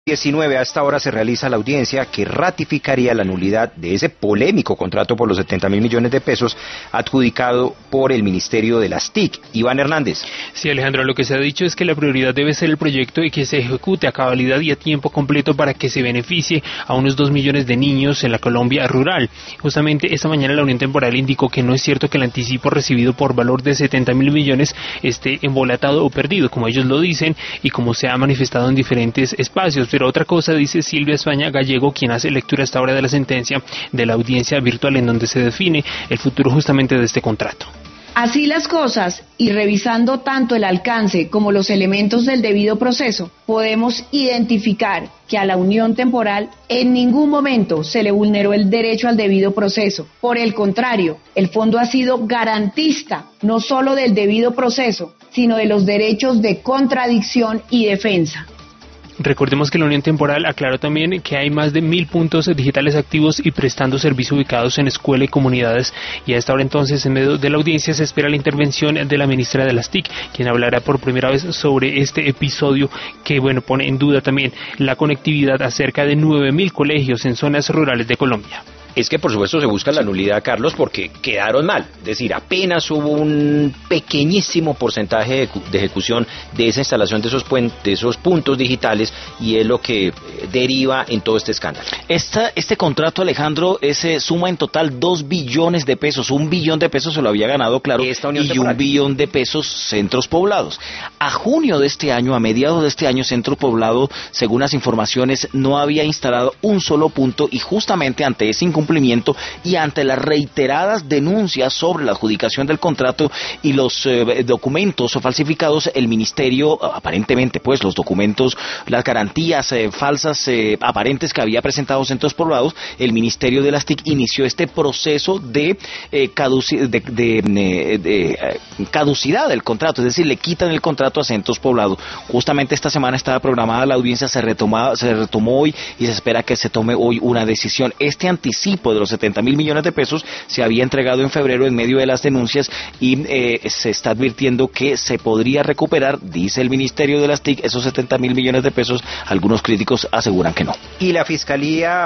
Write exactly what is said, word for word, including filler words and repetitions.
diecinueve, a esta hora se realiza la audiencia que ratificaría la nulidad de ese polémico contrato por los setenta mil millones de pesos adjudicado por el Ministerio de las T I C. Iván Hernández. Sí, Alejandro, lo que se ha dicho es que la prioridad debe ser el proyecto y que se ejecute a cabalidad y a tiempo completo para que se beneficie a unos dos millones de niños en la Colombia rural. Justamente esta mañana la Unión Temporal indicó que no es cierto que el anticipo recibido por valor de setenta mil millones esté embolatado o perdido, como ellos lo dicen y como se ha manifestado en diferentes espacios. Pero otra cosa, dice Silvia España Gallego, quien hace lectura hasta ahora de la sentencia de la audiencia virtual en donde se define el futuro justamente de este contrato. Así las cosas, y revisando tanto el alcance como los elementos del debido proceso, podemos identificar que a la Unión Temporal en ningún momento se le vulneró el derecho al debido proceso. Por el contrario, el fondo ha sido garantista no solo del debido proceso, sino de los derechos de contradicción y defensa. Recordemos que la Unión Temporal aclaró también que hay más de mil puntos digitales activos y prestando servicio ubicados en escuelas y comunidades, y a esta hora entonces en medio de la audiencia se espera la intervención de la ministra de las T I C, quien hablará por primera vez sobre este episodio que bueno pone en duda también la conectividad a cerca de nueve mil colegios en zonas rurales de Colombia. Es que por supuesto se busca la nulidad, Carlos, porque quedaron mal. Es decir, apenas hubo un pequeñísimo porcentaje de ejecución de esa instalación de esos, de esos puntos digitales, y es lo que deriva en todo este escándalo. Esta, este contrato, Alejandro, ese suma en total dos billones de pesos. Un billón de pesos se lo había ganado, claro, y un billón de pesos Centros Poblados. A junio de este año, a mediados de este año, Centro Poblado, según las informaciones, no había instalado un solo punto, y justamente ante ese incumplimiento cumplimiento y ante las reiteradas denuncias sobre la adjudicación del contrato y los eh, documentos falsificados, el ministerio, aparentemente pues los documentos, las garantías eh, falsas eh, aparentes que había presentado Centros Poblados, el Ministerio de las T I C inició este proceso de, eh, caduci de, de, de, de eh, caducidad del contrato, es decir, le quitan el contrato a Centros Poblados. Justamente esta semana estaba programada la audiencia, se, retoma, se retomó hoy y se espera que se tome hoy una decisión. Este anticipo de los setenta mil millones de pesos se había entregado en febrero en medio de las denuncias y eh, se está advirtiendo que se podría recuperar, dice el Ministerio de las T I C, esos setenta mil millones de pesos. Algunos críticos aseguran que no. Y la Fiscalía